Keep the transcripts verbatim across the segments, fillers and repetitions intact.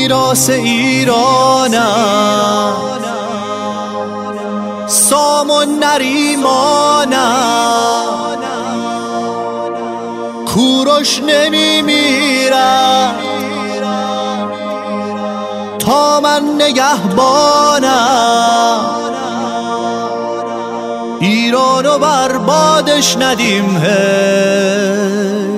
میراث ایرانم، سام و نریمانم، کوروش نمیمیرم تا من نگهبانم، ایرانو بربادش ندیم حیف.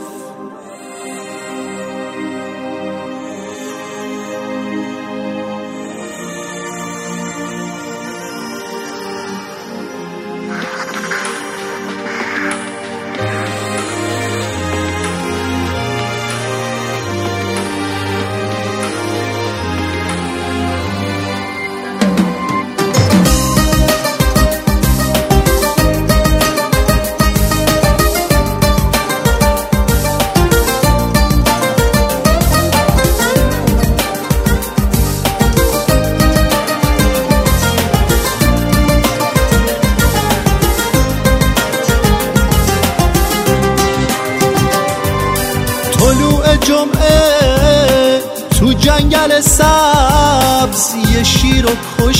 طلوع جمعه تو جنگل سبز یه شیر رو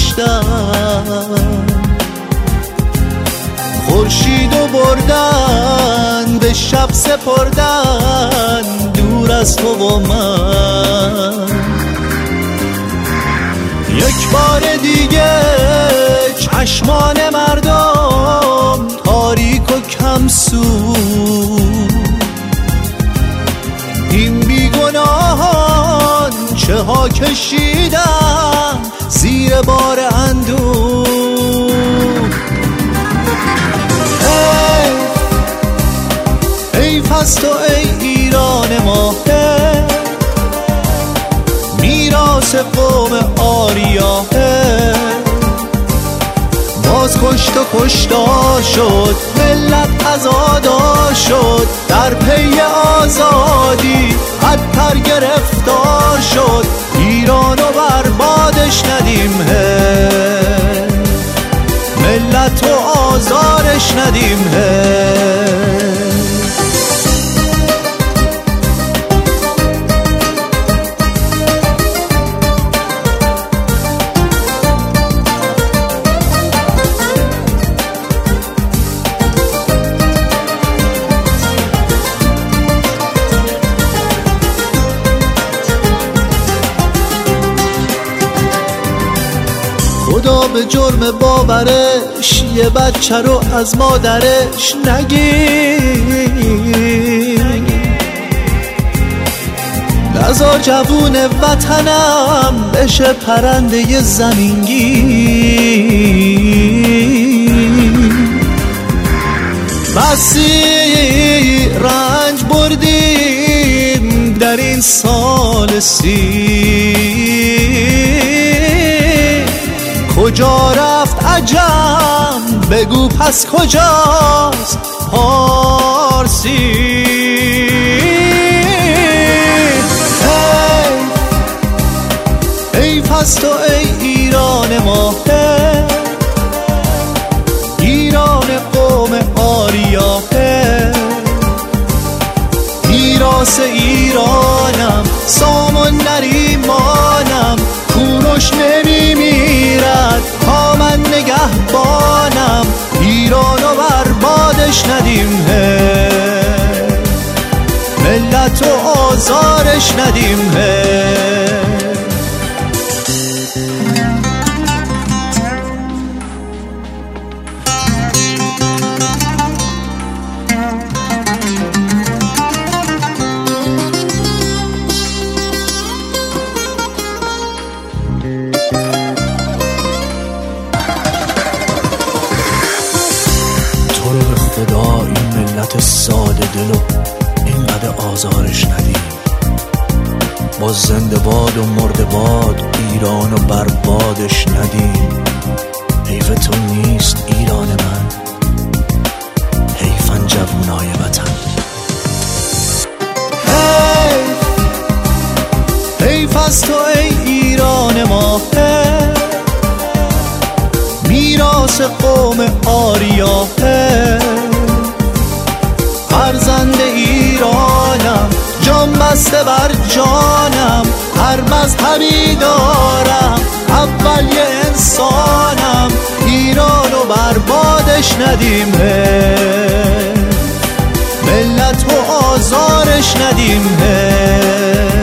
کشتن، خورشیدو بردن به شب سپردن دور از تو و من. یک بار دیگه چشمان مردم تاریک و کم سود، این بیگناهان چه ها کشیدن زیر بار اندوه. حیف از تو ای ایران ما، میراث قوم آریا، باز کشت و کشتار شد ملت عزادار شد، در پی آزادی بدتر گرفتار شد، ایرانو بربادش ندیم حیف، ملتو آزارش ندیم حیف. خدا به جرم باورش یه بچه رو از مادرش نگیر، نذار جوون وطنم بشه پرنده زمینگیر. بسی رنج بردیم در این سال سی، کجا رفت عجم بگو پس کجاست پارسی. حیف از تو ای ایران ما، ایران قوم آریا، میراث ایرانم، سام و نریمانم، کوروش نمیمیرد تا من نگهبانم، ایرانو بربادش ندیم حیف، ملتو آزارش ندیم حیف. خدا این ملت ساده دلو اینقدر آزارش ندیم، با زنده باد و مرده باد ایرانو بربادش ندیم. حیف تو نیست ایران من، حیفن جوونای وطن. حیف حیف از تو ای ایران ما، میراث قوم آریا، فرزند ایرانم، جان بسته بر جانم، هر هر مذهبی دارم، اول یه انسانم، ایران و بربادش ندیم، ملت و آزارش ندیم.